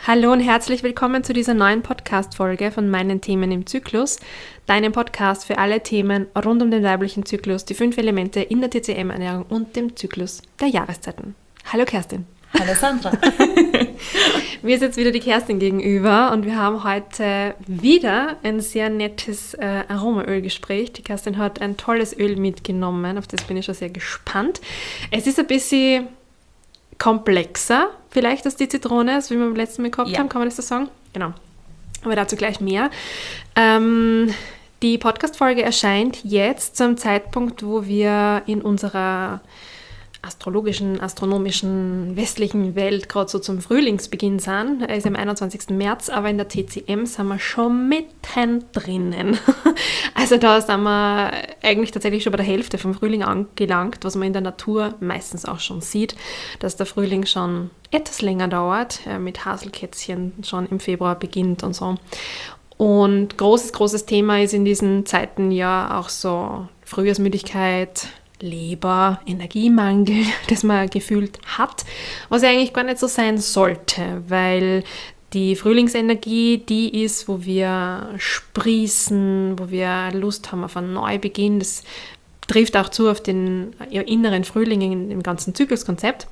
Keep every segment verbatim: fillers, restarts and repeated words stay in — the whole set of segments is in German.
Hallo und herzlich willkommen zu dieser neuen Podcast-Folge von meinen Themen im Zyklus, deinem Podcast für alle Themen rund um den weiblichen Zyklus, die fünf Elemente in der T C M-Ernährung und dem Zyklus der Jahreszeiten. Hallo Kerstin. Hallo Sandra. Mir ist jetzt wieder die Kerstin gegenüber und wir haben heute wieder ein sehr nettes äh, Aromaölgespräch. Die Kerstin hat ein tolles Öl mitgenommen, auf das bin ich schon sehr gespannt. Es ist ein bisschen komplexer vielleicht als die Zitrone, als wie wir beim letzten Mal gehabt Ja. haben, kann man das so sagen? Genau. Aber dazu gleich mehr. Ähm, die Podcast-Folge erscheint jetzt zum Zeitpunkt, wo wir in unserer astrologischen, astronomischen, westlichen Welt gerade so zum Frühlingsbeginn sind. Er ist am einundzwanzigsten März, aber in der T C M sind wir schon mitten drinnen. Also da sind wir eigentlich tatsächlich schon bei der Hälfte vom Frühling angelangt, was man in der Natur meistens auch schon sieht, dass der Frühling schon etwas länger dauert, mit Haselkätzchen schon im Februar beginnt und so. Und großes, großes Thema ist in diesen Zeiten ja auch so Frühjahrsmüdigkeit, Leber, Energiemangel, das man gefühlt hat, was ja eigentlich gar nicht so sein sollte, weil die Frühlingsenergie die ist, wo wir sprießen, wo wir Lust haben auf einen Neubeginn. Das trifft auch zu auf den ja, inneren Frühling im ganzen Zykluskonzept.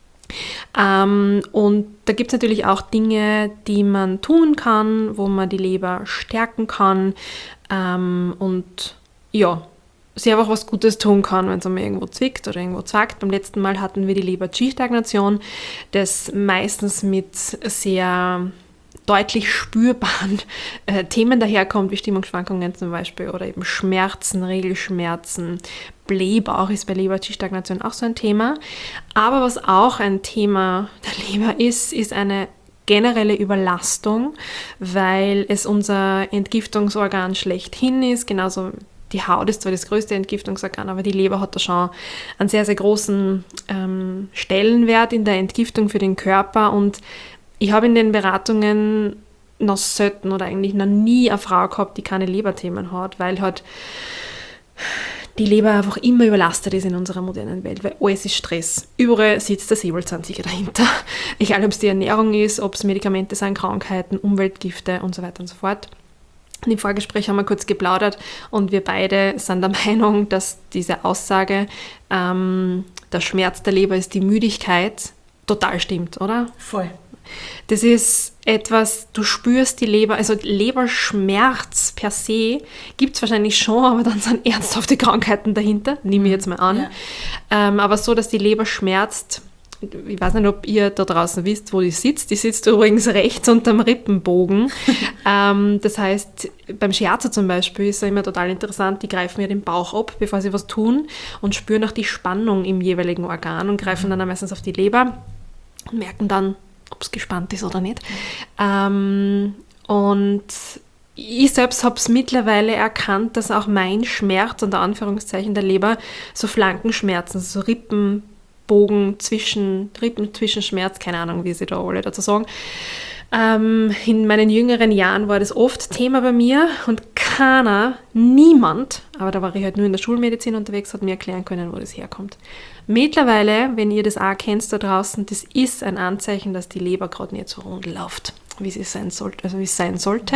Ähm, und da gibt es natürlich auch Dinge, die man tun kann, wo man die Leber stärken kann ähm, und ja, sie einfach was Gutes tun kann, wenn es einmal irgendwo zwickt oder irgendwo zwackt. Beim letzten Mal hatten wir die Leber-Qi-Stagnation, das meistens mit sehr deutlich spürbaren äh, Themen daherkommt, wie Stimmungsschwankungen zum Beispiel oder eben Schmerzen, Regelschmerzen. Blähbauch ist bei Leber-Qi-Stagnation auch so ein Thema. Aber was auch ein Thema der Leber ist, ist eine generelle Überlastung, weil es unser Entgiftungsorgan schlechthin ist, genauso die Haut ist zwar das größte Entgiftungsorgan, aber die Leber hat da schon einen sehr, sehr großen ähm, Stellenwert in der Entgiftung für den Körper. Und ich habe in den Beratungen noch selten oder eigentlich noch nie eine Frau gehabt, die keine Leberthemen hat, weil halt die Leber einfach immer überlastet ist in unserer modernen Welt, weil alles ist Stress. Überall sitzt der Säbelzahntiger dahinter. Egal, ob es die Ernährung ist, ob es Medikamente sind, Krankheiten, Umweltgifte und so weiter und so fort. Im Vorgespräch haben wir kurz geplaudert und wir beide sind der Meinung, dass diese Aussage, ähm, der Schmerz der Leber ist die Müdigkeit, total stimmt, oder? Voll. Das ist etwas, du spürst die Leber, also Leberschmerz per se gibt es wahrscheinlich schon, aber dann sind ernsthafte Krankheiten dahinter, nehme ich jetzt mal an. Ja. Ähm, aber so, dass die Leber schmerzt, ich weiß nicht, ob ihr da draußen wisst, wo die sitzt. Die sitzt übrigens rechts unterm Rippenbogen. ähm, das heißt, beim Shiatsu zum Beispiel ist es immer total interessant, die greifen ja den Bauch ab, bevor sie was tun und spüren auch die Spannung im jeweiligen Organ und greifen dann meistens auf die Leber und merken dann, ob es gespannt ist oder nicht. Ähm, und ich selbst habe es mittlerweile erkannt, dass auch mein Schmerz, unter Anführungszeichen der Leber, so Flankenschmerzen, so Rippen, Bogen zwischen Rippen, Zwischenschmerz, keine Ahnung, wie sie da alle dazu sagen. Ähm, in meinen jüngeren Jahren war das oft Thema bei mir und keiner, niemand, aber da war ich halt nur in der Schulmedizin unterwegs, hat mir erklären können, wo das herkommt. Mittlerweile, wenn ihr das auch kennt da draußen, das ist ein Anzeichen, dass die Leber gerade nicht so rund läuft, wie sie sein sollte, also wie es sein sollte.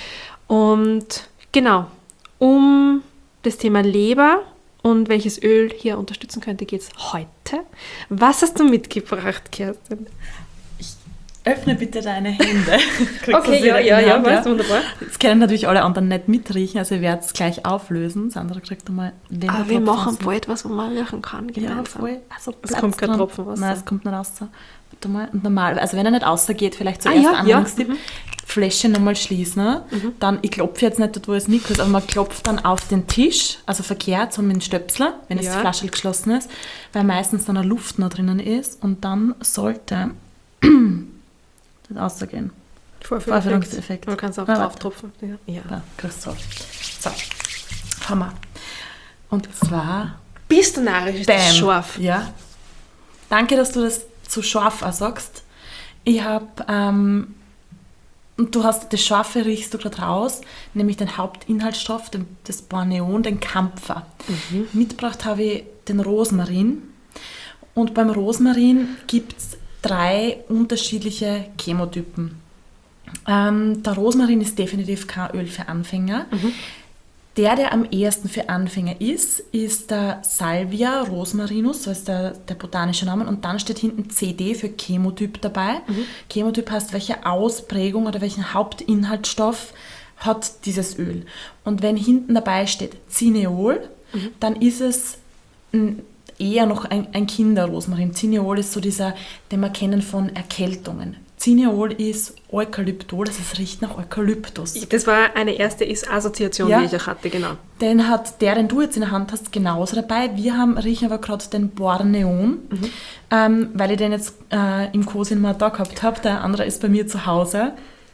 Und genau, um das Thema Leber und welches Öl hier unterstützen könnte, geht es heute. Was hast du mitgebracht, Kerstin? Öffne bitte deine Hände. Okay, ja, ja, ja, weißt du, wunderbar. Jetzt können natürlich alle anderen nicht mitriechen, also ich werde es gleich auflösen. Sandra kriegt einmal den Aber wir machen bald was, wo man riechen kann. Ja, Gemeinsam. voll. Also es kommt kein Tropfen Wasser. Nein, es kommt nicht raus. Warte mal. Und normal, also wenn er nicht rausgeht, vielleicht Ah, zuerst ja, der Anwendungstipp. ja. Mhm. Fläschchen nochmal schließen. Mhm. Dann, ich klopfe jetzt nicht dort, wo es nicht ist, aber man klopft dann auf den Tisch, also verkehrt, so mit dem Stöpsel, wenn Ja. es die Flasche geschlossen ist, weil meistens dann eine Luft noch drinnen ist und dann sollte das rausgehen. Vorführungseffekt. Man kann es auch Ja, drauf tropfen. Ja. Ja. Ja, kriegst du. So, Hammer. Und zwar... Bist du narrisch? Ist das scharf? Ja. Danke, dass du das so scharf auch sagst. Ich habe... Ähm, und du hast das Scharfe, riechst du gerade raus, nämlich den Hauptinhaltsstoff, den, das Borneon, den Kampfer. Mhm. Mitgebracht habe ich den Rosmarin. Und beim Rosmarin gibt es drei unterschiedliche Chemotypen. Ähm, der Rosmarin ist definitiv kein Öl für Anfänger. Mhm. Der, der am ehesten für Anfänger ist, ist der Salvia rosmarinus, so ist der, der botanische Name. Und dann steht hinten C D für Chemotyp dabei. Mhm. Chemotyp heißt, welche Ausprägung oder welchen Hauptinhaltsstoff hat dieses Öl. Und wenn hinten dabei steht Cineol, mhm. dann ist es ein, eher noch ein, ein Kinderrosmarin. Cineol ist so dieser, den wir kennen von Erkältungen. Cineol ist Eukalyptol, das ist, riecht nach Eukalyptus. Das war eine erste Assoziation, ja, die ich auch hatte, genau. Den hat der, den du jetzt in der Hand hast, genauso dabei. Wir haben, riechen aber gerade den Borneon, mhm. ähm, weil ich den jetzt äh, im Cosin mal da gehabt habe. Der andere ist bei mir zu Hause.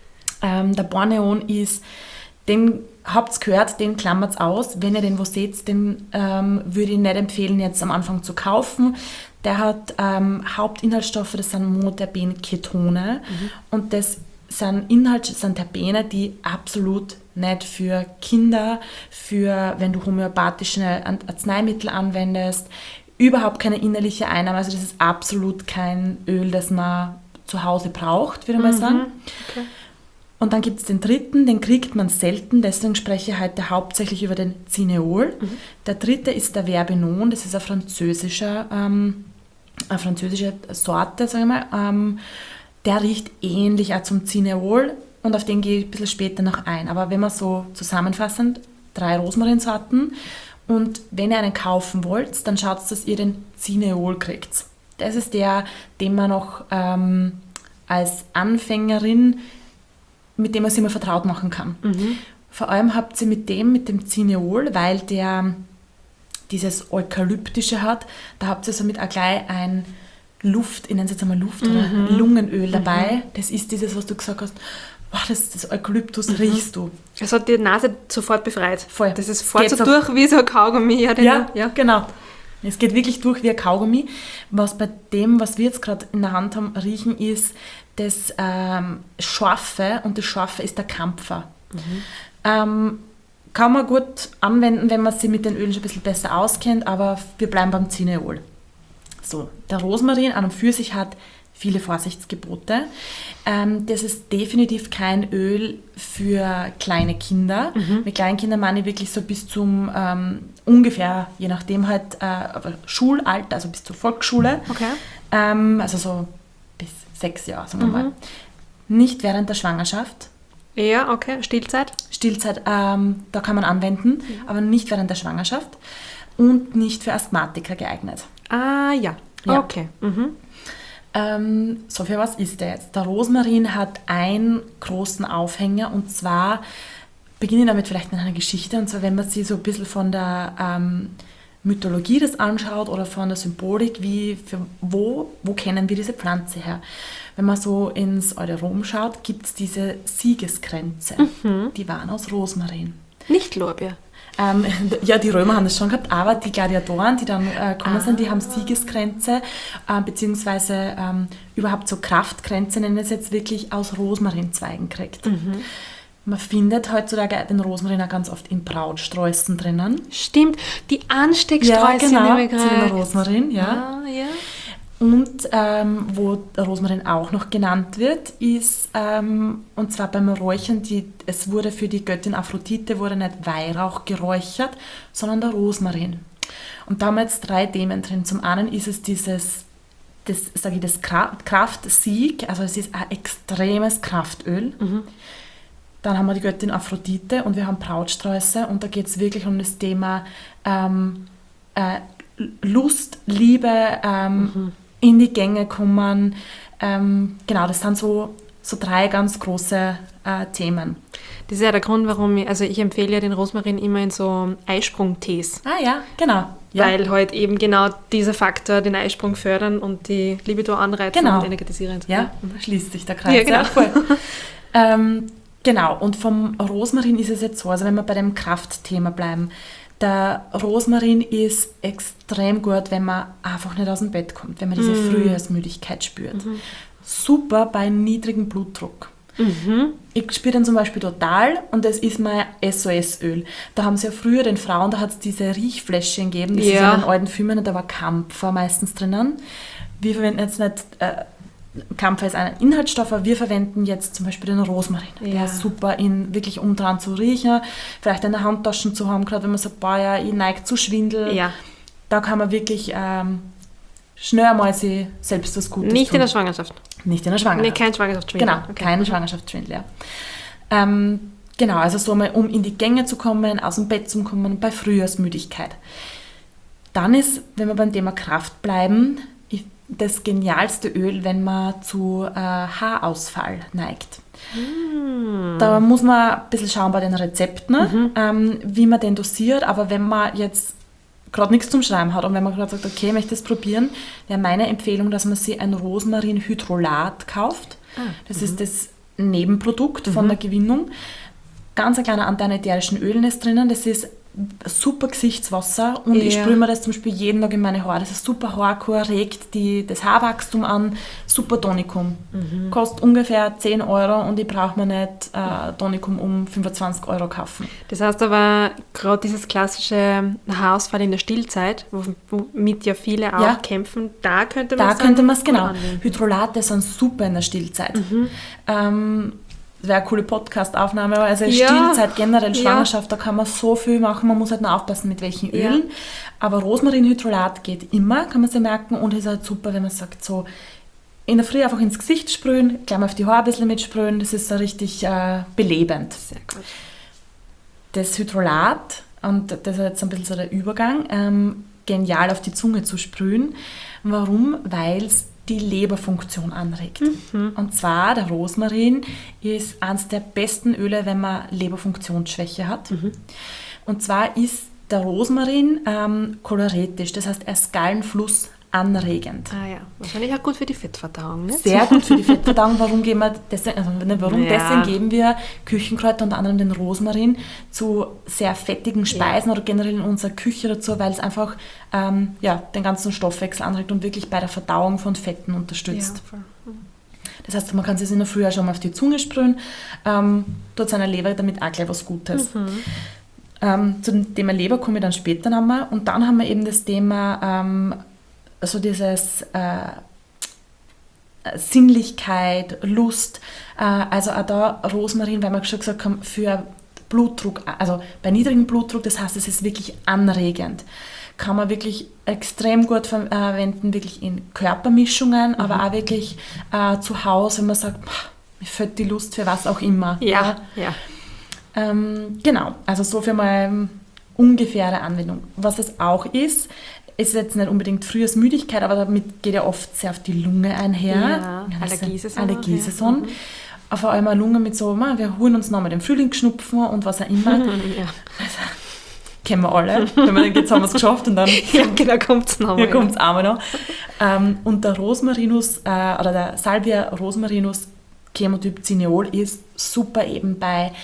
Ähm, der Borneon ist, den habt ihr gehört, den klammert aus. Wenn ihr den wo seht, den ähm, würde ich nicht empfehlen, jetzt am Anfang zu kaufen. Der hat ähm, Hauptinhaltsstoffe, das sind Monoterpenketone. Mhm. Und das sind Inhalte, sind Terpene, die absolut nicht für Kinder, für wenn du homöopathische Arzneimittel anwendest, überhaupt keine innerliche Einnahme. Also das ist absolut kein Öl, das man zu Hause braucht, würde ich mal sagen. Okay. Und dann gibt es den dritten, den kriegt man selten, deswegen spreche ich heute hauptsächlich über den Cineol. Mhm. Der dritte ist der Verbenon, das ist ein französischer, ähm, eine französische Sorte, sagen wir mal. Ähm, der riecht ähnlich auch zum Cineol und auf den gehe ich ein bisschen später noch ein. Aber wenn man so zusammenfassend, drei Rosmarinsorten und wenn ihr einen kaufen wollt, dann schaut, dass ihr den Cineol kriegt. Das ist der, den man noch ähm, als Anfängerin, mit dem man sich immer vertraut machen kann. Mhm. Vor allem habt ihr mit dem, mit dem Cineol, weil der dieses Eukalyptische hat, da habt ihr somit auch gleich ein Luft, ich nenne es jetzt einmal Luft- oder mhm. Lungenöl dabei. Mhm. Das ist dieses, was du gesagt hast, wow, das, das Eukalyptus mhm. riechst du. Es hat die Nase sofort befreit. Voll. Das ist fort so durch wie so ein Kaugummi. Ja, ja, ja, genau. Es geht wirklich durch wie ein Kaugummi. Was bei dem, was wir jetzt gerade in der Hand haben, riechen, ist das ähm, Scharfe, und das Scharfe ist der Kampfer. Mhm. Ähm, kann man gut anwenden, wenn man sich mit den Ölen schon ein bisschen besser auskennt, aber wir bleiben beim Cineol. So, der Rosmarin an und für sich hat viele Vorsichtsgebote. Ähm, das ist definitiv kein Öl für kleine Kinder. Mhm. Mit kleinen Kindern meine ich wirklich so bis zum ähm, ungefähr, je nachdem halt, äh, Schulalter, also bis zur Volksschule. Okay. Ähm, also so bis sechs Jahre, sagen wir mhm. mal. Nicht während der Schwangerschaft. Ja, okay. Stillzeit? Stillzeit, ähm, da kann man anwenden, mhm. aber nicht während der Schwangerschaft und nicht für Asthmatiker geeignet. Ah, ja. ja. Okay. Mhm. Ähm, so, für was ist der jetzt? Der Rosmarin hat einen großen Aufhänger, und zwar beginnen damit vielleicht mit einer Geschichte, und zwar wenn man sich so ein bisschen von der ähm, Mythologie das anschaut oder von der Symbolik, wie für wo, wo kennen wir diese Pflanze her? Wenn man so ins alte Rom schaut, gibt es diese Siegeskränze, mhm. die waren aus Rosmarin. Nicht Lorbeer. Ähm, ja, die Römer haben das schon gehabt, aber die Gladiatoren, die dann äh, gekommen ah. sind, die haben Siegeskränze, äh, beziehungsweise ähm, überhaupt so Kraftkränze, nennen es jetzt wirklich, aus Rosmarinzweigen gekriegt. Mhm. Man findet heutzutage den Rosmarin auch ganz oft in Brautsträußen drinnen. Stimmt, die Anstecksträußchen. Ja, genau, sind in Rosmarin, ja. Ah, ja. Und ähm, wo der Rosmarin auch noch genannt wird, ist, ähm, und zwar beim Räuchern, die, es wurde für die Göttin Aphrodite wurde nicht Weihrauch geräuchert, sondern der Rosmarin. Und da haben wir jetzt drei Themen drin. Zum einen ist es dieses, das, sage ich, das Kraftsieg, also es ist ein extremes Kraftöl. Mhm. Dann haben wir die Göttin Aphrodite und wir haben Brautsträuße, und da geht es wirklich um das Thema ähm, äh, Lust, Liebe, ähm, mhm. in die Gänge kommen. Ähm, genau, das sind so, so drei ganz große äh, Themen. Das ist ja der Grund, warum ich, also ich empfehle ja den Rosmarin immer in so Eisprung-Tees. Ah ja, genau. Ja. Weil halt eben genau dieser Faktor den Eisprung fördern und die Libido anreizen genau. und energetisieren. Ja, mhm. schließt sich der Kreis. Ja, genau. Ja, voll. ähm, genau, und vom Rosmarin ist es jetzt so, also wenn wir bei dem Kraftthema bleiben, der Rosmarin ist extrem gut, wenn man einfach nicht aus dem Bett kommt, wenn man diese mm. Frühjahrsmüdigkeit spürt. Mhm. Super bei niedrigem Blutdruck. Mhm. Ich spüre den zum Beispiel total, und das ist mein S O S-Öl. Da haben sie ja früher den Frauen, da hat es diese Riechfläschchen gegeben, das ja. ist in den alten Filmen, und da war Kampfer meistens drinnen. Wir verwenden jetzt nicht äh, Kampfer ist ein Inhaltsstoff, aber wir verwenden jetzt zum Beispiel den Rosmarin. Ja. Der ist super, ihn wirklich um dran zu riechen, vielleicht in der Handtasche zu haben, gerade wenn man sagt, boah, ja, ich neige zu Schwindel. Ja. Da kann man wirklich ähm, schnell einmal sich selbst was Gutes Nicht tun. in der Schwangerschaft. Nicht in der Schwangerschaft. Nee, kein Schwangerschaftsschwindel. Genau, Okay. kein Schwangerschaftsschwindel, ja. Ähm, genau, also so mal, um in die Gänge zu kommen, aus dem Bett zu kommen, bei Frühjahrsmüdigkeit. Dann ist, wenn wir beim Thema Kraft bleiben, das genialste Öl, wenn man zu äh, Haarausfall neigt. Mm. Da muss man ein bisschen schauen bei den Rezepten, mhm. ähm, wie man den dosiert, aber wenn man jetzt gerade nichts zum Schreiben hat und wenn man gerade sagt, okay, ich möchte das probieren, wäre meine Empfehlung, dass man sich ein Rosmarinhydrolat kauft. Ah. Das mhm. ist das Nebenprodukt mhm. von der Gewinnung. Ganz ein kleiner Anteil an ätherischen Ölen ist drinnen, das ist super Gesichtswasser und ja. ich sprühe mir das zum Beispiel jeden Tag in meine Haare. Das ist super Haarkur, regt die, das Haarwachstum an, super Tonikum. Mhm. Kostet ungefähr zehn Euro und ich brauche mir nicht äh, Tonikum um fünfundzwanzig Euro kaufen. Das heißt aber, gerade dieses klassische Haarausfall in der Stillzeit, womit ja viele auch ja. kämpfen, da könnte man es Da könnte man es, genau. Anwenden. Hydrolate sind super in der Stillzeit. Mhm. Ähm, Das wäre eine coole Podcast-Aufnahme, also ja. Stillzeit, generell Schwangerschaft, ja. da kann man so viel machen, man muss halt nur aufpassen, mit welchen Ölen. Ja. Aber Rosmarinhydrolat geht immer, kann man sich merken, und ist halt super, wenn man sagt, so in der Früh einfach ins Gesicht sprühen, gleich mal auf die Haare ein bisschen mitsprühen, das ist so richtig äh, belebend. Sehr gut. Das Hydrolat, und das ist jetzt ein bisschen so der Übergang, ähm, genial auf die Zunge zu sprühen. Warum? Weil es die Leberfunktion anregt. Mhm. Und zwar, der Rosmarin ist eines der besten Öle, wenn man Leberfunktionsschwäche hat. Mhm. Und zwar ist der Rosmarin ähm, choloretisch, das heißt, er ist Gallenfluss anregend. Ah ja, wahrscheinlich auch gut für die Fettverdauung, ne? Sehr gut für die Fettverdauung. Warum, geben wir deswegen, also warum ja. deswegen geben wir Küchenkräuter, unter anderem den Rosmarin, zu sehr fettigen Speisen ja. oder generell in unserer Küche dazu, weil es einfach ähm, ja, den ganzen Stoffwechsel anregt und wirklich bei der Verdauung von Fetten unterstützt. Ja, voll. Mhm. Das heißt, man kann es in der Früh auch schon mal auf die Zunge sprühen, ähm, tut seiner Leber damit auch gleich was Gutes. Mhm. Ähm, zu dem Thema Leber komme ich dann später nochmal. Und dann haben wir eben das Thema ähm, also dieses äh, Sinnlichkeit, Lust, äh, also auch da Rosmarin, weil wir schon gesagt haben, für Blutdruck, also bei niedrigem Blutdruck, das heißt, es ist wirklich anregend. Kann man wirklich extrem gut verwenden, wirklich in Körpermischungen, mhm. aber auch wirklich äh, zu Hause, wenn man sagt, mir fällt die Lust für was auch immer. Ja, ja. ja. Ähm, genau, also so für mal ungefähre Anwendung. Was es auch ist, ist jetzt nicht unbedingt Frühjahrsmüdigkeit, aber damit geht ja oft sehr auf die Lunge einher. Ja, Allergiesaison. Allergiesaison. Ja. Mhm. Vor allem eine Lunge mit so, wir holen uns nochmal den Frühlingsschnupfen und was auch immer. Ja. Also, kennen wir alle. Wenn wir dann jetzt haben wir es geschafft und dann ja, genau, kommt es nochmal. Hier kommt es einmal noch. Ähm, und der Rosmarinus, äh, oder der Salvia rosmarinus Chemotyp Cineol ist super eben bei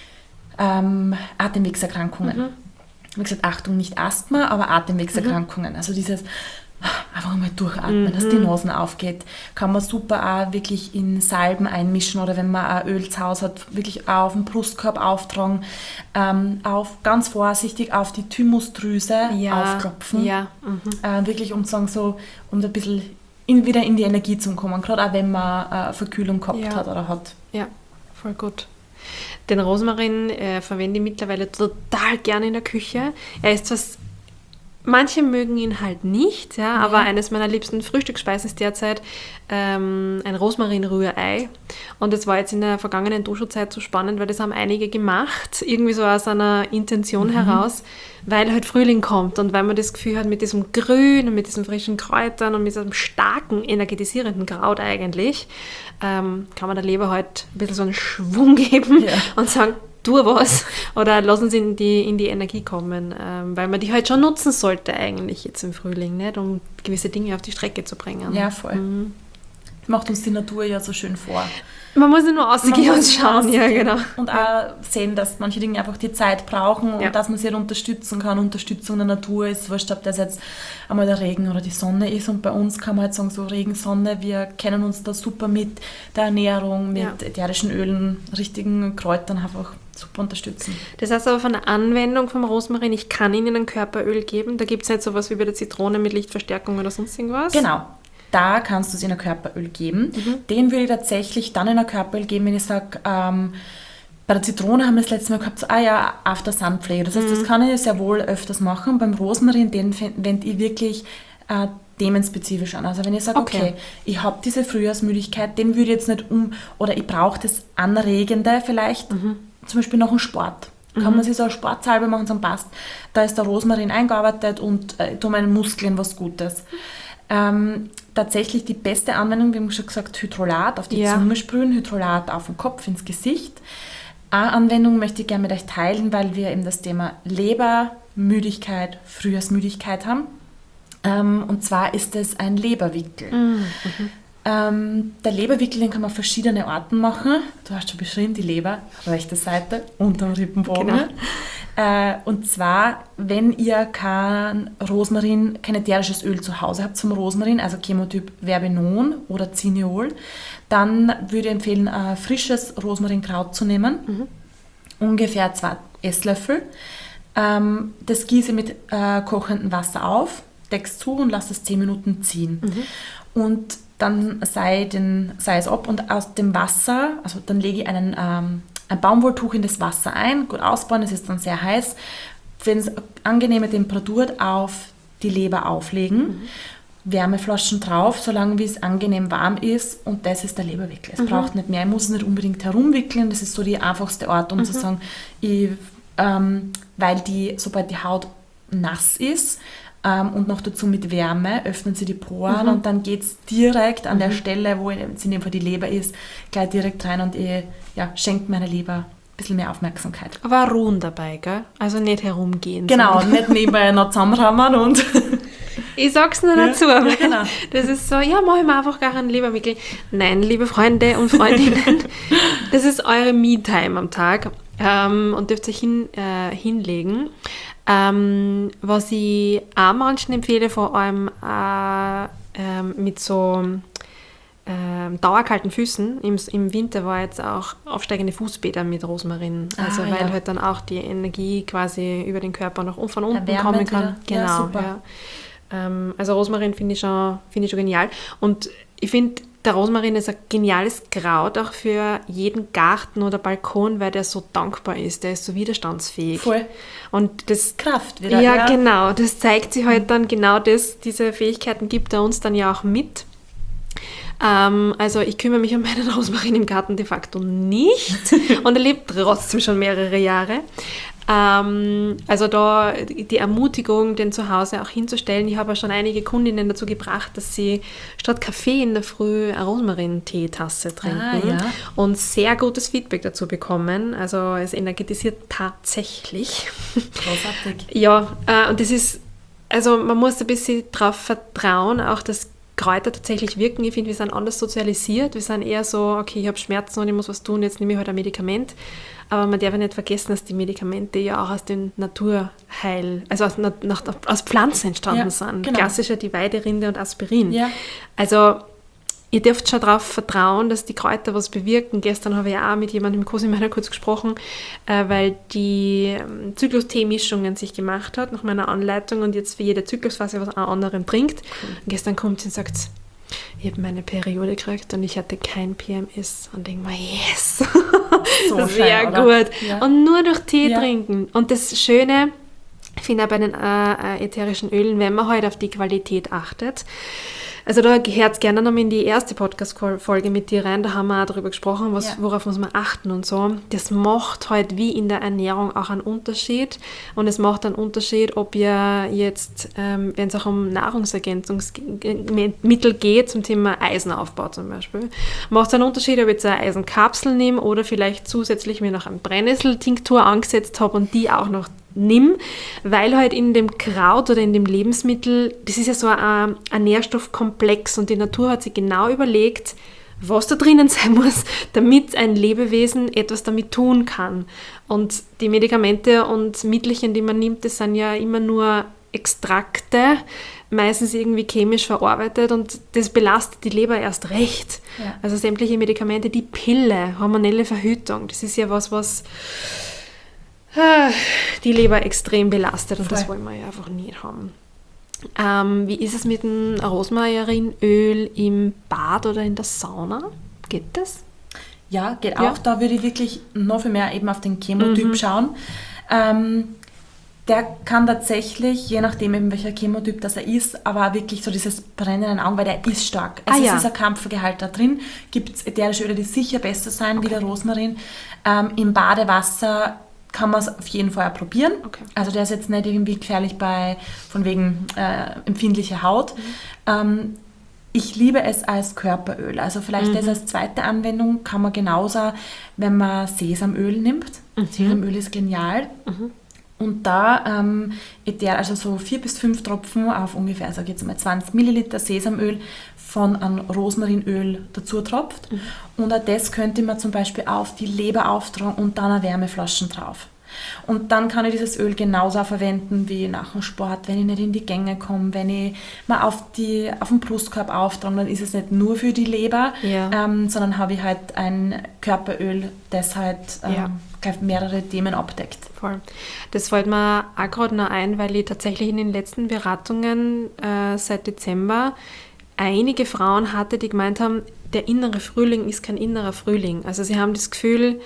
ähm, Atemwegserkrankungen. Mhm. Wie gesagt, Achtung, nicht Asthma, aber Atemwegserkrankungen. Mhm. Also dieses einfach mal durchatmen, mhm. dass die Nase aufgeht. Kann man super auch wirklich in Salben einmischen oder wenn man ein Öl zu Hause hat, wirklich auch auf den Brustkorb auftragen, ähm, auf, ganz vorsichtig auf die Thymusdrüse ja. aufklopfen. Ja. Mhm. Äh, wirklich um zu sagen, so, um ein bisschen in, wieder in die Energie zu kommen, gerade auch wenn man äh, Verkühlung gehabt ja. hat oder hat. Ja, voll gut. Den Rosmarin äh, verwende ich mittlerweile total gerne in der Küche. Er ist was, manche mögen ihn halt nicht, ja, aber ja. eines meiner liebsten Frühstücksspeisen ist derzeit ähm, ein Rosmarin-Rührei. Und das war jetzt in der vergangenen Dosho-Zeit so spannend, weil das haben einige gemacht, irgendwie so aus einer Intention mhm. heraus, weil halt Frühling kommt und weil man das Gefühl hat, mit diesem Grün und mit diesen frischen Kräutern und mit diesem starken, energetisierenden Kraut eigentlich, ähm, kann man der Leber halt ein bisschen so einen Schwung geben ja. und sagen, tu was oder lassen sie in die, in die Energie kommen, ähm, weil man die halt schon nutzen sollte eigentlich jetzt im Frühling, nicht, um gewisse Dinge auf die Strecke zu bringen. Ja, voll. Mhm. Macht uns die Natur ja so schön vor. Man muss nur ausgehen und schauen, ja, genau. Und auch sehen, dass manche Dinge einfach die Zeit brauchen und ja. dass man sie halt unterstützen kann. Unterstützung der Natur ist, wurscht, ob das jetzt einmal der Regen oder die Sonne ist. Und bei uns kann man halt sagen, so Regen, Sonne, wir kennen uns da super mit der Ernährung, mit ja. ätherischen Ölen, richtigen Kräutern einfach super unterstützen. Das heißt aber von der Anwendung vom Rosmarin, ich kann Ihnen ein Körperöl geben, da gibt es nicht sowas wie bei der Zitrone mit Lichtverstärkung oder sonst irgendwas? Genau. da kannst du es in ein Körperöl geben. Mhm. Den würde ich tatsächlich dann in ein Körperöl geben, wenn ich sage, ähm, bei der Zitrone haben wir das letzte Mal gehabt, so, ah ja, After-Sun-Pflege. Das heißt, mhm. das kann ich sehr wohl öfters machen. Beim Rosmarin, den wende ich wirklich äh, themenspezifisch an. Also wenn ich sage, okay, okay ich habe diese Frühjahrsmüdigkeit, den würde ich jetzt nicht um, oder ich brauche das Anregende vielleicht, mhm. zum Beispiel noch einen Sport. Kann mhm. man sich so eine Sportsalbe machen, dann passt. Da ist der Rosmarin eingearbeitet und äh, tut meinen Muskeln was Gutes. Ähm, tatsächlich die beste Anwendung, wir haben schon gesagt, Hydrolat auf die ja. Zunge sprühen, Hydrolat auf den Kopf, ins Gesicht. Eine Anwendung möchte ich gerne mit euch teilen, weil wir eben das Thema Lebermüdigkeit, Frühjahrsmüdigkeit haben. Ähm, und zwar ist es ein Leberwickel. Mhm. Ähm, der Leberwickel, den kann man auf verschiedene Orten machen. Du hast schon beschrieben, die Leber, rechte Seite, unterm Rippenbogen. Genau. Äh, und zwar, wenn ihr kein Rosmarin, kein ätherisches Öl zu Hause habt zum Rosmarin, also Chemotyp Verbenon oder Cineol, dann würde ich empfehlen, ein frisches Rosmarinkraut zu nehmen. Mhm. Ungefähr zwei Esslöffel. Ähm, das gieße ich mit äh, kochendem Wasser auf, deck's zu und lasse es zehn Minuten ziehen. Mhm. Und dann sei, den, sei es ab und aus dem Wasser, also dann lege ich einen, ähm, ein Baumwolltuch in das Wasser ein, gut ausbauen, es ist dann sehr heiß, wenn es angenehme Temperatur auf die Leber auflegen, mhm. Wärmeflaschen drauf, solange wie es angenehm warm ist und das ist der Leberwickel. Es mhm. braucht nicht mehr, ich muss es nicht unbedingt herumwickeln, das ist so die einfachste Art, um mhm. zu sagen, ich, ähm, weil die, sobald die Haut nass ist, und noch dazu mit Wärme, öffnen sie die Poren mhm. und dann geht es direkt an mhm. der Stelle, wo es in dem Fall die Leber ist, gleich direkt rein und ich ja, schenkt meiner Leber ein bisschen mehr Aufmerksamkeit. Aber ruhen dabei, gell? Also nicht herumgehen. Genau, nicht nebenbei noch zusammenrammern und... Ich sag's nur ja, dazu. Ja, genau. Das ist so, ja, mach ich mir einfach gar einen Leberwickel. Nein, liebe Freunde und Freundinnen, das ist eure Me-Time am Tag ähm, und dürft euch hin, äh, hinlegen. Ähm, was ich auch manchen empfehle, vor allem äh, ähm, mit so ähm, dauerkalten Füßen, im, im Winter war jetzt auch aufsteigende Fußbäder mit Rosmarin, also ah, weil ja. halt dann auch die Energie quasi über den Körper noch von unten kommen kann. Wieder. Genau, ja, super. Ja. Ähm, also Rosmarin finde ich, schon, find ich schon genial und ich finde, der Rosmarin ist ein geniales Kraut auch für jeden Garten oder Balkon, weil der so dankbar ist, der ist so widerstandsfähig. Voll. Und das Kraft wieder. Ja, ja, genau. Das zeigt sich halt dann genau das, diese Fähigkeiten gibt er uns dann ja auch mit. Ähm, also ich kümmere mich um meinen Rosmarin im Garten de facto nicht und er lebt trotzdem schon mehrere Jahre. Ähm, also da die Ermutigung, den zu Hause auch hinzustellen. Ich habe ja schon einige Kundinnen dazu gebracht, dass sie statt Kaffee in der Früh eine Rosmarin-Teetasse trinken ah, ja. und sehr gutes Feedback dazu bekommen. Also es energetisiert tatsächlich. Großartig. Ja, äh, und das ist, also man muss ein bisschen darauf vertrauen, auch dass Kräuter tatsächlich wirken. Ich finde, wir sind anders sozialisiert. Wir sind eher so, okay, ich habe Schmerzen und ich muss was tun, jetzt nehme ich halt ein Medikament. Aber man darf ja nicht vergessen, dass die Medikamente ja auch aus dem Naturheil, also aus, nach, aus Pflanzen entstanden ja, sind. Genau. Klassischer die Weiderinde und Aspirin. Ja. Also ihr dürft schon darauf vertrauen, dass die Kräuter was bewirken. Gestern habe ich auch mit jemandem im Cosimodo kurz gesprochen, äh, weil die ähm, Zyklus-Tee-Mischungen sich gemacht hat nach meiner Anleitung und jetzt für jede Zyklusphase was anderen bringt. Cool. Und gestern kommt sie und sagt, ich habe meine Periode gekriegt und ich hatte kein P M S. Und denke mir, yes, so sehr schön, gut. Ja. Und nur durch Tee ja. trinken. Und das Schöne, ich finde auch bei den äh, ätherischen Ölen, wenn man halt auf die Qualität achtet, also da gehört es gerne noch in die erste Podcast-Folge mit dir rein, da haben wir auch darüber gesprochen, was, ja. worauf muss man achten und so. Das macht halt wie in der Ernährung auch einen Unterschied und es macht einen Unterschied, ob ihr jetzt, ähm, wenn es auch um Nahrungsergänzungsmittel geht, zum Thema Eisenaufbau zum Beispiel, macht es einen Unterschied, ob ich jetzt eine Eisenkapsel nehme oder vielleicht zusätzlich mir noch eine Brennnesseltinktur angesetzt habe und die auch noch nimm, weil halt in dem Kraut oder in dem Lebensmittel, das ist ja so ein, ein Nährstoffkomplex und die Natur hat sich genau überlegt, was da drinnen sein muss, damit ein Lebewesen etwas damit tun kann. Und die Medikamente und Mittelchen, die man nimmt, das sind ja immer nur Extrakte, meistens irgendwie chemisch verarbeitet und das belastet die Leber erst recht. Ja. Also sämtliche Medikamente, die Pille, hormonelle Verhütung, das ist ja was, was die Leber extrem belastet und Voll. Das wollen wir ja einfach nicht haben. Ähm, wie ist es mit dem Rosmarinöl im Bad oder in der Sauna? Geht das? Ja, geht Ja. auch. Da würde ich wirklich noch viel mehr eben auf den Chemotyp Mhm. schauen. Ähm, der kann tatsächlich, je nachdem eben welcher Chemotyp das er ist, aber auch wirklich so dieses Brennen in den Augen, weil der ist stark. Also Ah, es ja. ist ein Kampfergehalt da drin. Gibt es ätherische Öle, die sicher besser sein wie der Rosmarin. Ähm, Im Badewasser kann man es auf jeden Fall auch probieren. Okay. Also der ist jetzt nicht irgendwie gefährlich bei, von wegen äh, empfindlicher Haut. Ähm, Ich liebe es als Körperöl. Also vielleicht das als zweite Anwendung kann man genauso, wenn man Sesamöl nimmt. Sesamöl ist genial. Und da ähm, äther- also so vier bis fünf Tropfen auf ungefähr, sag ich jetzt mal zwanzig Milliliter Sesamöl von einem Rosmarinöl dazu tropft. Und auch das könnte man zum Beispiel auf die Leber auftragen und dann eine Wärmeflaschen drauf. Und dann kann ich dieses Öl genauso verwenden wie nach dem Sport, wenn ich nicht in die Gänge komme, wenn ich mal auf, die, auf den Brustkorb auftrage, dann ist es nicht nur für die Leber, Ja. ähm, sondern habe ich halt ein Körperöl, das halt ähm, Ja. gleich mehrere Themen abdeckt. Voll. Das fällt mir auch gerade noch ein, weil ich tatsächlich in den letzten Beratungen äh, seit Dezember einige Frauen hatte, die gemeint haben, der innere Frühling ist kein innerer Frühling. Also sie haben das Gefühl,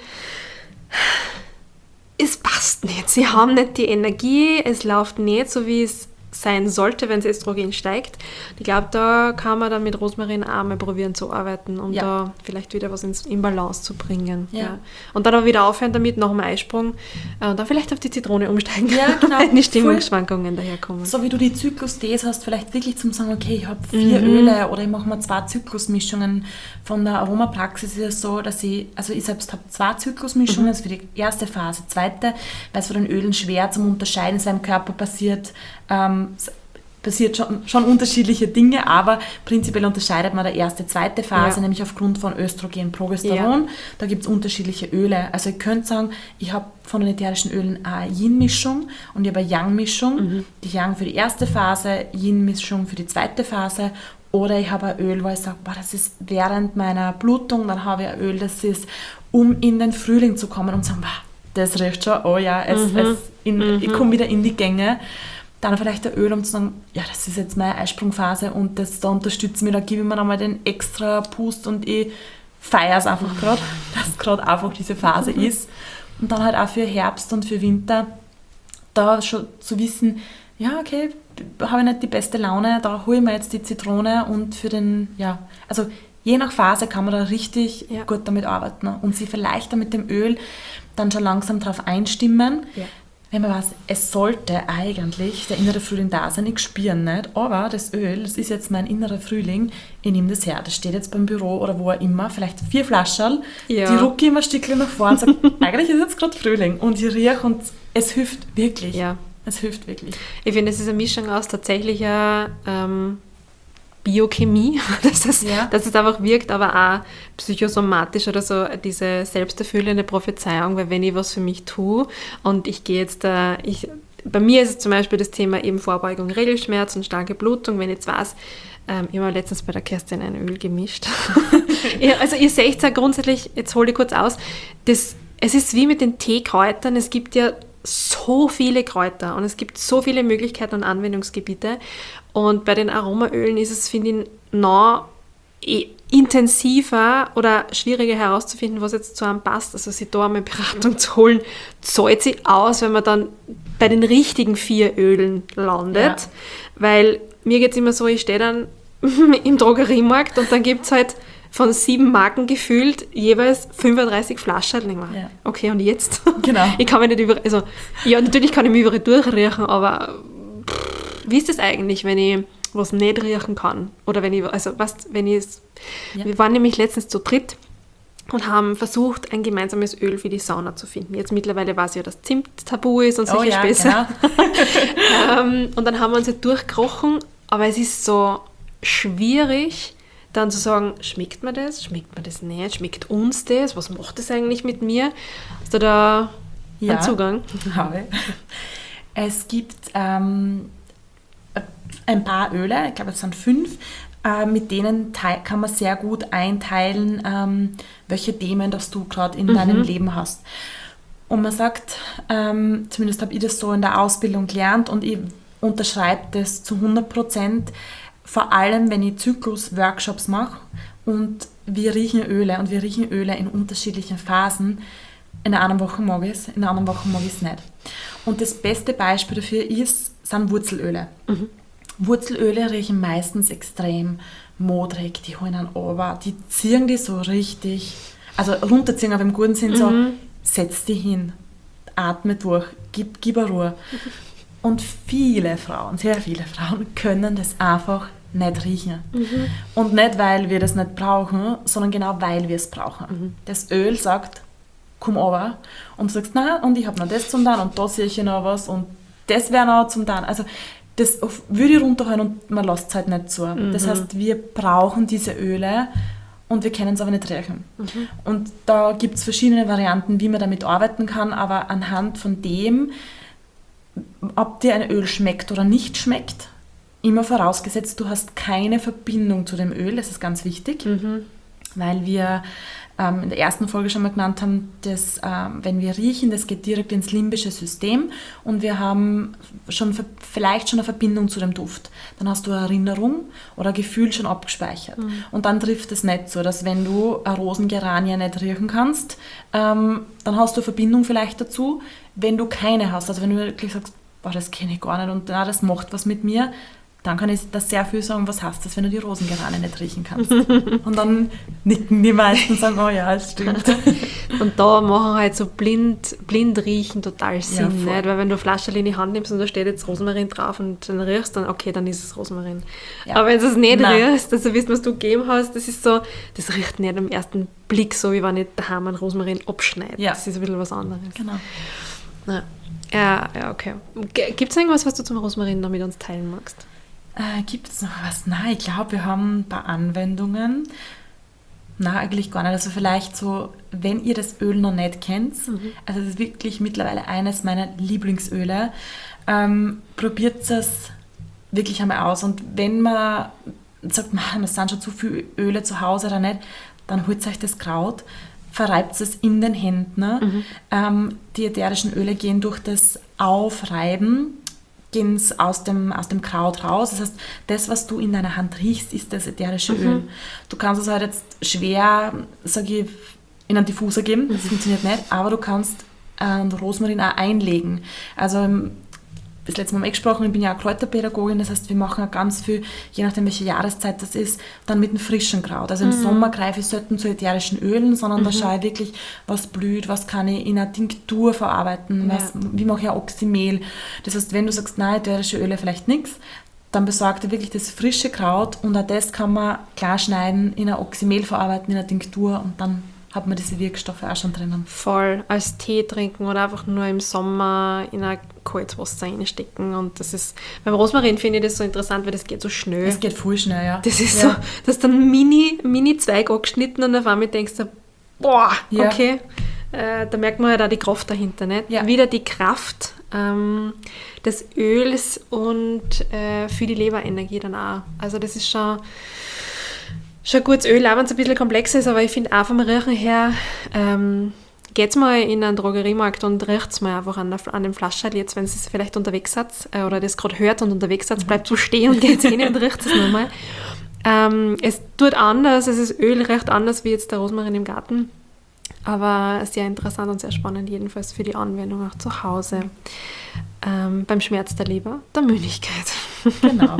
es passt nicht. Sie haben nicht die Energie, es läuft nicht so, wie es sein sollte, wenn das Östrogen steigt. Ich glaube, da kann man dann mit Rosmarin auch mal probieren zu arbeiten, um Ja. da vielleicht wieder was ins, in Balance zu bringen. Ja. Und dann auch wieder aufhören damit, nach dem Eisprung äh, und dann vielleicht auf die Zitrone umsteigen, Ja, genau. wenn die Stimmungsschwankungen daherkommen. So wie du die Zyklus-Ds hast, vielleicht wirklich zum sagen, okay, ich habe vier Öle oder ich mache mal zwei Zyklusmischungen. Von der Aromapraxis ist es so, dass ich, also ich selbst habe zwei Zyklusmischungen, also für die erste Phase, zweite, weil es von den Ölen schwer zum Unterscheiden ist, weil im Körper passiert, ähm, es passiert schon, schon unterschiedliche Dinge, aber prinzipiell unterscheidet man der erste, zweite Phase, Ja. nämlich aufgrund von Östrogen, Progesteron. Ja. Da gibt es unterschiedliche Öle. Also ihr könnt sagen, ich habe von den ätherischen Ölen eine Yin-Mischung und ich habe eine Yang-Mischung. Die Yang für die erste Phase, Yin-Mischung für die zweite Phase. Oder ich habe ein Öl, wo ich sage, boah, das ist während meiner Blutung, dann habe ich ein Öl, das ist, um in den Frühling zu kommen und sagen, boah, das riecht schon, oh ja, es, es in, ich komme wieder in die Gänge. Dann vielleicht ein Öl, um zu sagen, ja, das ist jetzt meine Eisprungphase und das, da unterstützt mich, da gebe ich mir nochmal den extra Pust und ich feiere es einfach gerade, dass gerade einfach diese Phase ist. Und dann halt auch für Herbst und für Winter, da schon zu wissen, ja, okay, habe ich nicht die beste Laune, da hole ich mir jetzt die Zitrone und für den, ja, also je nach Phase kann man da richtig Ja. gut damit arbeiten und sie vielleicht dann mit dem Öl dann schon langsam darauf einstimmen. Ja. Wenn man weiß, es sollte eigentlich der innere Frühling da sein, ich spüre ihn nicht, aber das Öl, das ist jetzt mein innerer Frühling, ich nehme das her, das steht jetzt beim Büro oder wo auch immer, vielleicht vier Flaschen, Ja. die rucke ich immer ein Stückchen nach vorne und sage, eigentlich ist jetzt gerade Frühling und ich rieche und es hilft wirklich. Ja. Es hilft wirklich. Ich finde, es ist eine Mischung aus tatsächlicher ähm, Biochemie, dass es, Ja. dass es einfach wirkt, aber auch psychosomatisch oder so diese selbsterfüllende Prophezeiung, weil wenn ich was für mich tue und ich gehe jetzt da, ich, bei mir ist es zum Beispiel das Thema eben Vorbeugung, Regelschmerz und starke Blutung, wenn ich jetzt weiß, ähm, ich habe letztens bei der Kerstin ein Öl gemischt. Ja, also ihr seht es ja grundsätzlich, jetzt hole ich kurz aus, das, es ist wie mit den Teekräutern, es gibt ja so viele Kräuter und es gibt so viele Möglichkeiten und Anwendungsgebiete. Und bei den Aromaölen ist es, finde ich, noch eh intensiver oder schwieriger herauszufinden, was jetzt zu einem passt. Also sich da einmal Beratung zu holen, zahlt sich aus, wenn man dann bei den richtigen vier Ölen landet. Ja. Weil mir geht es immer so, ich stehe dann im Drogeriemarkt und dann gibt es halt von sieben Marken gefühlt jeweils fünfunddreißig Flaschen. Und ich mir, Ja. okay, und jetzt? Genau. Ich kann mich nicht über... Also, ja, natürlich kann ich mich überall durchriechen, aber pff, wie ist das eigentlich, wenn ich was nicht riechen kann? Oder wenn ich... Also, was, wenn ich... es- Ja. Wir waren nämlich letztens zu dritt und haben versucht, ein gemeinsames Öl für die Sauna zu finden. Jetzt mittlerweile weiß ich ja, dass Zimt tabu ist und Oh sicher ja, besser. genau. ähm, und dann haben wir uns ja durchgerochen, aber es ist so schwierig, dann zu sagen, schmeckt mir das, schmeckt mir das nicht, schmeckt uns das, was macht das eigentlich mit mir? Hast du da Ja. einen Zugang? Habe. Es gibt ähm, ein paar Öle, ich glaube es sind fünf, äh, mit denen tei- kann man sehr gut einteilen, ähm, welche Themen das du gerade in deinem Leben hast. Und man sagt, ähm, zumindest habe ich das so in der Ausbildung gelernt und ich unterschreibe das zu hundert Prozent, vor allem wenn ich Zyklus-Workshops mache und wir riechen Öle und wir riechen Öle in unterschiedlichen Phasen. In einer Woche mag ich es, in einer anderen Woche mag ich es nicht. Und das beste Beispiel dafür ist, sind Wurzelöle. Mhm. Wurzelöle riechen meistens extrem modrig, die holen einen runter, die ziehen die so richtig, also runterziehen, aber im guten Sinn so, mhm. setz die hin, atme durch, gib, gib eine Ruhe. Und viele Frauen, sehr viele Frauen können das einfach nicht riechen. Mhm. Und nicht, weil wir das nicht brauchen, sondern genau, weil wir es brauchen. Mhm. Das Öl sagt, komm runter. Und du sagst, nein, und ich habe noch das zum Tun und da sehe ich noch was und das wäre noch zum Tun. Also das würde ich runterholen und man lässt es halt nicht zu. Mhm. Das heißt, wir brauchen diese Öle und wir können es aber nicht riechen. Mhm. Und da gibt es verschiedene Varianten, wie man damit arbeiten kann, aber anhand von dem, ob dir ein Öl schmeckt oder nicht schmeckt, immer vorausgesetzt, du hast keine Verbindung zu dem Öl, das ist ganz wichtig, mhm. weil wir ähm, in der ersten Folge schon mal genannt haben, dass ähm, wenn wir riechen, das geht direkt ins limbische System und wir haben schon vielleicht schon eine Verbindung zu dem Duft. Dann hast du eine Erinnerung oder ein Gefühl schon abgespeichert. Mhm. Und dann trifft es nicht so, dass wenn du eine Rosengeranie nicht riechen kannst, ähm, dann hast du eine Verbindung vielleicht dazu, wenn du keine hast. Also wenn du wirklich sagst, boah, das kenne ich gar nicht und na, das macht was mit mir, dann kann ich das sehr viel sagen, was heißt das, wenn du die Rosengeranie nicht riechen kannst. Und dann nicken die meisten und sagen, oh ja, es stimmt. Und da machen halt so blind, blind riechen total Sinn, Ja, nicht? Weil wenn du eine Flasche in die Hand nimmst und da steht jetzt Rosmarin drauf und dann riechst, dann okay, dann ist es Rosmarin. Ja. Aber wenn du es nicht Nein. riechst, also wissen, was du gegeben hast, das ist so, das riecht nicht am ersten Blick so, wie wenn ich daheim einen Rosmarin abschneide. Ja. Das ist ein bisschen was anderes. Genau. Ja, ja, ja okay. Gibt es irgendwas, was du zum Rosmarin noch mit uns teilen magst? Äh, gibt es noch was? Nein, ich glaube, wir haben ein paar Anwendungen. Nein, eigentlich gar nicht. Also vielleicht so, wenn ihr das Öl noch nicht kennt, mhm. also das ist wirklich mittlerweile eines meiner Lieblingsöle, ähm, probiert es wirklich einmal aus. Und wenn man sagt, man, es sind schon zu viele Öle zu Hause oder nicht, dann holt euch das Kraut, verreibt es in den Händen. Mhm. Ähm, die ätherischen Öle gehen durch das Aufreiben gehen es aus dem, aus dem Kraut raus. Das heißt, das, was du in deiner Hand riechst, ist das ätherische mhm. Öl. Du kannst es halt jetzt schwer, sage ich, in einen Diffuser geben, das mhm. funktioniert nicht, aber du kannst ähm, Rosmarin auch einlegen. Also das letzte Mal gesprochen, ich bin ja auch Kräuterpädagogin, das heißt, wir machen auch ganz viel, je nachdem welche Jahreszeit das ist, dann mit einem frischen Kraut. Also im mhm. Sommer greife ich selten zu ätherischen Ölen, sondern mhm. da schaue ich wirklich, was blüht, was kann ich in einer Tinktur verarbeiten, ja. was, wie mache ich ein Oxymel. Das heißt, wenn du sagst, nein, ätherische Öle vielleicht nichts, dann besorgt er wirklich das frische Kraut und auch das kann man klar schneiden, in ein Oxymel verarbeiten, in einer Tinktur und dann hat man diese Wirkstoffe auch schon drinnen. Voll, als Tee trinken oder einfach nur im Sommer in ein kaltes Wasser reinstecken. Und das ist, beim Rosmarin finde ich das so interessant, weil das geht so schnell. Das geht voll schnell, ja. Das ist ja. so, das ist dann mini, mini Zweig angeschnitten und auf einmal denkst du, boah, ja. okay. Äh, da merkt man ja halt auch die Kraft dahinter, nicht? Ja. Wieder die Kraft ähm, des Öls und äh, für die Leberenergie dann auch. Also das ist schon... Schon gutes Öl, auch wenn es ein bisschen komplex ist, aber ich finde auch vom Riechen her, ähm, geht mal in einen Drogeriemarkt und riecht mal einfach an, der, an dem Flascherl, jetzt wenn es vielleicht unterwegs seid äh, oder das gerade hört und unterwegs seid, bleibt so stehen und geht hin und riecht es nochmal. Ähm, es tut anders, es ist Öl, riecht anders wie jetzt der Rosmarin im Garten, aber sehr interessant und sehr spannend, jedenfalls für die Anwendung auch zu Hause. Ähm, beim Schmerz der Leber, der Müdigkeit. Genau.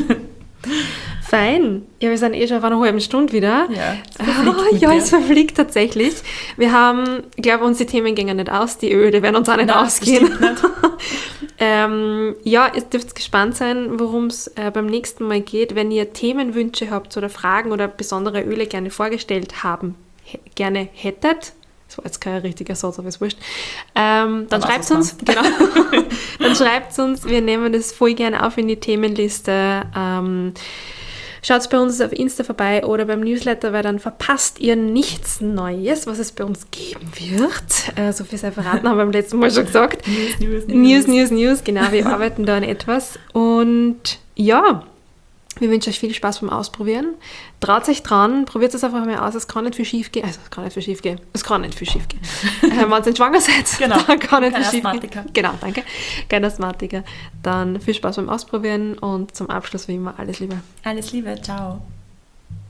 Fein. Ja, wir sind eh schon auf einer halben Stunde wieder. Ja, oh, ja es verfliegt tatsächlich. Wir haben, ich glaube, unsere Themen gehen nicht aus. Die Öle werden uns auch nicht Nein, ausgehen. Nicht. ähm, ja, ihr dürft gespannt sein, worum es äh, beim nächsten Mal geht. Wenn ihr Themenwünsche habt oder Fragen oder besondere Öle gerne vorgestellt haben, he- gerne hättet, das war jetzt kein richtiger Satz, aber ist wurscht. Ähm, dann schreibt es uns, genau, dann schreibt uns, wir nehmen das voll gerne auf in die Themenliste. Ähm, schaut bei uns auf Insta vorbei oder beim Newsletter, weil dann verpasst ihr nichts Neues, was es bei uns geben wird. Äh, so viel sei verraten, haben wir beim letzten Mal schon gesagt. News, News, News, News, News, genau, wir arbeiten da an etwas. Und ja, Wir wünschen euch viel Spaß beim Ausprobieren. Traut euch dran, probiert es einfach mal aus. Es kann nicht viel schief gehen. Also, es kann nicht viel schief gehen. Es kann nicht viel schief gehen. äh, wenn ihr nicht schwanger seid, Genau. dann kann nicht Kein viel schief Asthmatiker. gehen. Genau, danke. Kein Asthmatiker. Dann viel Spaß beim Ausprobieren und zum Abschluss wie immer alles Liebe. Alles Liebe, ciao.